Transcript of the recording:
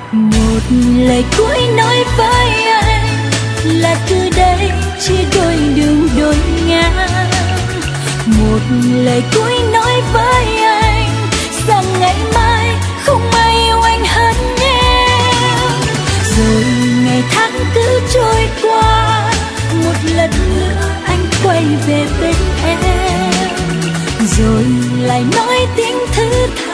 Một lời cuối nói với anh là từ đây chia đôi đường đôi ngã. Một lời cuối nói với anh rằng ngày mai không ai yêu anh hơn nhé. Rồi ngày tháng cứ trôi qua, một lần nữa anh quay về bên em, rồi lại nói tiếng thứ tha.